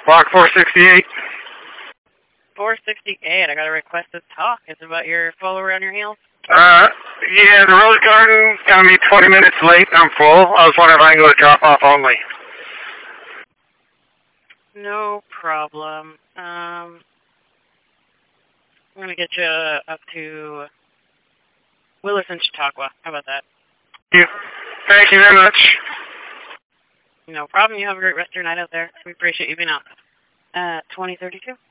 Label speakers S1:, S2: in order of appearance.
S1: Block 468.
S2: 468, I got a request to talk. It's about your follower on your heels.
S1: Yeah, the Rose Garden got me 20 minutes late. I'm full. I was wondering if I can go to drop-off only.
S2: No problem. I'm going to get you up to Willis and Chautauqua. How about that?
S1: Yeah. Thank you very much.
S2: No problem. You have a great rest of your night out there. We appreciate you being out. 2032.